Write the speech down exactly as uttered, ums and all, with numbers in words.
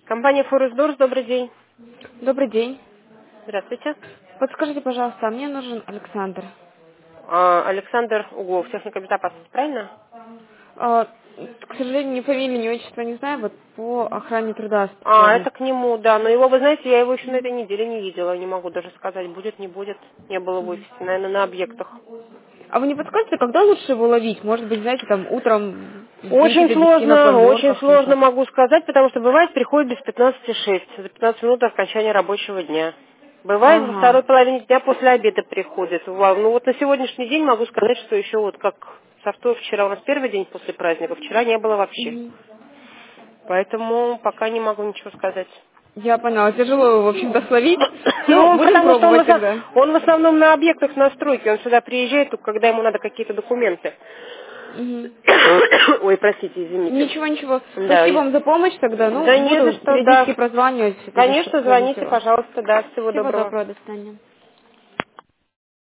Компания Форестдорс, добрый день. Добрый день. Здравствуйте. Подскажите, пожалуйста, а мне нужен Александр. А, Александр Углов, техника безопасности, правильно? А, к сожалению, ни фамилии, ни отчества не знаю, вот по охране труда А, это специалист. к нему, да. Но его, вы знаете, я его еще на этой неделе не видела. Не могу даже сказать, будет, не будет. Не было в офисе, наверное, на объектах. А вы не подскажете, когда лучше его ловить? Может быть, знаете, там утром с девяти Очень до десяти на сложно, очень планерках или сложно как? могу сказать, потому что бывает приходит без пятнадцати шесть, за пятнадцать минут до окончания рабочего дня. Бывает во второй Ага. половине дня после обеда приходит. Вау, ну вот на сегодняшний день могу сказать, что еще вот как софтов вчера у нас первый день после праздника, вчера не было вообще. Мгм. Поэтому пока не могу ничего сказать. Я поняла. Тяжело его, в общем-то, словить. Ну, Ну, он, будем потому что он в, пробовать основ- тогда. он в основном на объектах настройки, он сюда приезжает, только когда ему надо какие-то документы. Мгм. Ой, простите, извините. Ничего, ничего. Да, Спасибо и- вам за помощь тогда. Ну, да не за буду что, периодически да. прозванивать, тогда, чтобы Конечно, ловить звоните, его. пожалуйста, да, всего Всего доброго. доброго, до свидания.